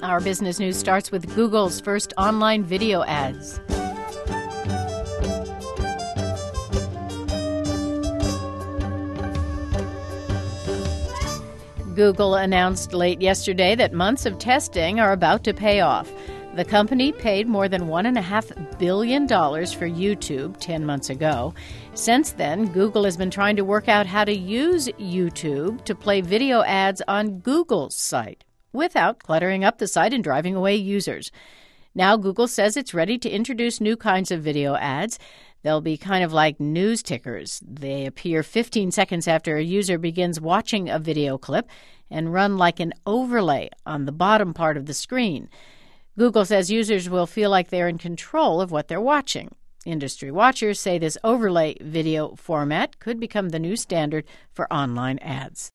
Our business news starts with Google's first online video ads. Google announced late yesterday that months of testing are about to pay off. The company paid more than $1.5 billion for YouTube 10 months ago. Since then, Google has been trying to work out how to use YouTube to play video ads on Google's site without cluttering up the site and driving away users. Now Google says it's ready to introduce new kinds of video ads. They'll be kind of like news tickers. They appear 15 seconds after a user begins watching a video clip and run like an overlay on the bottom part of the screen. Google says users will feel like they're in control of what they're watching. Industry watchers say this overlay video format could become the new standard for online ads.